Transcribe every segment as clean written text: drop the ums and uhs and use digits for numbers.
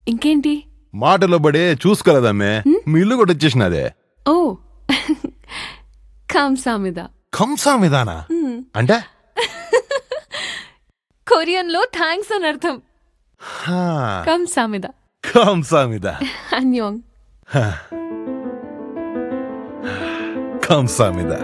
ఇంకేంటి మాటలో పడే చూసుకోలేదమ్మే మీ ఇల్లు కూడా వచ్చేసినదే. ఓ కంసామిదా. కంసామిదానా అంటే కొరియన్ లో థ్యాంక్స్ అని అర్థం. కంసామిదా. కంసామిదా. అన్యోంగ్. కంసామిదా.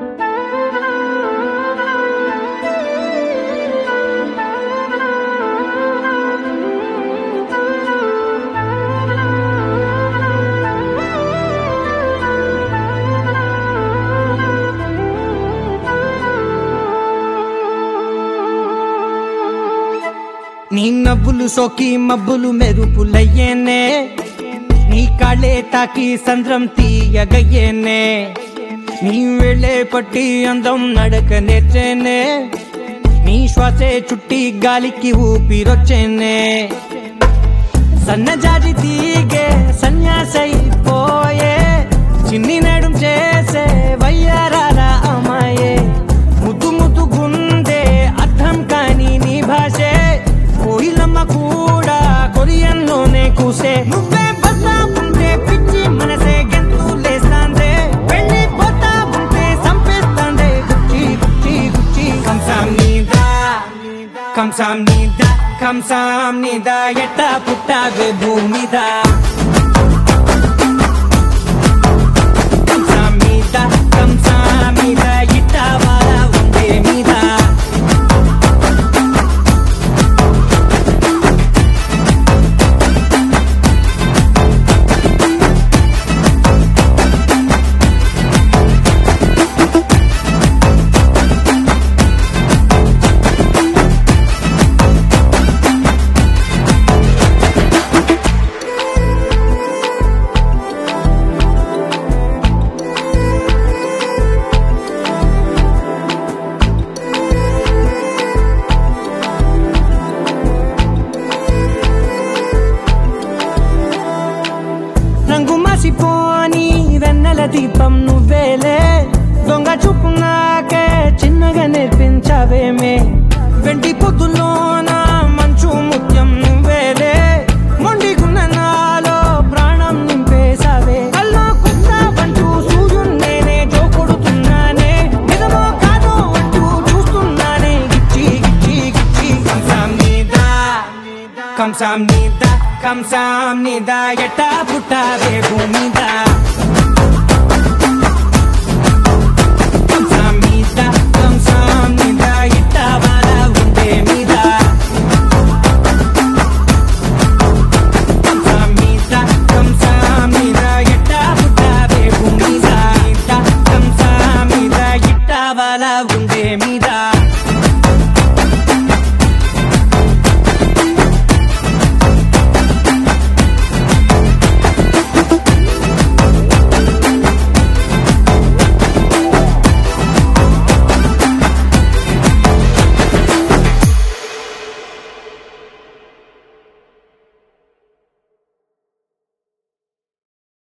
నీ నవ్వులు సోకి మబ్బులు మెరుపులయ్యేనే, నీ కాళ్ళే తాకి సంద్రం తీయగయ్యేనే, నీ వెళ్ళే పట్టి అందం నడక నేర్చేనే, నీ శ్వాసే చుట్టి గాలికి ఊపిరొచ్చేనే, సన్నజాజి తీగే సన్యాసైపోయే, చిన్ని నడుం చేసే వయ్యారాల అమ్మాయే, ముద్దు ముద్దు గుందే అర్థం కాని నీ భాషే, కోయిలమ్మ కూడా కొరియన్ లోనే కూసే, నువ్వే బస్తా ఉంటే పిచ్చి మనసే గెంతులేస్తాందే, వెళ్ళిపోతా ఉంటే సంపేస్తాందే గుచ్చి గుచ్చి గుచ్చి. కంసామ్నిదా కంసామ్నిదా కంసామ్నిదా ఎట్టా పుట్టావే భూమిదా, కంసామ్నిదా కంసామ్నిదా ఇట్టా వారా ఉండే మీద. రంగు మసిపోని వెన్నెల దీపం నువ్వేలే, దొంగ చూపు నాకే చిన్నగా నేర్పించవేమే, వెంటి పొద్దులోన మంచు ముత్యం నువ్వేలే, మొండిగున్న నాలో ప్రాణం నింపేసావే, కల్లో కొత్త పంచు సూర్యున్నేనే జోకొడుతున్నానే, నిజమో కాదో అంటూ చూస్తున్నానే గిచ్చి గిచ్చి గిచ్చి. కంసామ్నిదా కంసామ్నిదా కంసామ్నిదా ఎట్టా పుట్టావే భూమిదా, కంసామ్నిదా కంసామ్నిదా ఇట్టా వారా ఉండే మీద. కంసామ్నిదా కంసామ్నిదా ఎట్టా పుట్టావే భూమిదా, కంసామ్నిదా ఇట్టా వారా